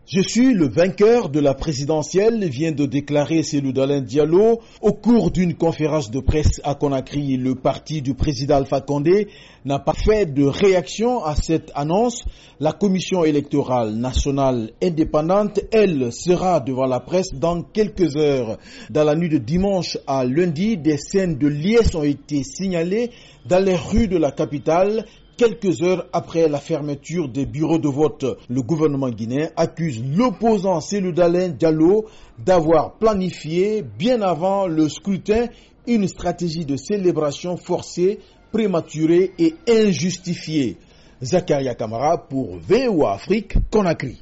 Je suis le vainqueur de la présidentielle, vient de déclarer Cellou Dalein Diallo. Au cours d'une conférence de presse à Conakry, le parti du président Alpha Condé n'a pas fait de réaction à cette annonce. La commission électorale nationale indépendante, elle, sera devant la presse dans quelques heures. Dans la nuit de dimanche à lundi, des scènes de liesse ont été signalées dans les rues de la capitale. Quelques heures après la fermeture des bureaux de vote, le gouvernement guinéen accuse l'opposant Cellou Dalein Diallo d'avoir planifié, bien avant le scrutin, une stratégie de célébration forcée, prématurée et injustifiée. Zakaria Kamara pour VOA Afrique, Conakry.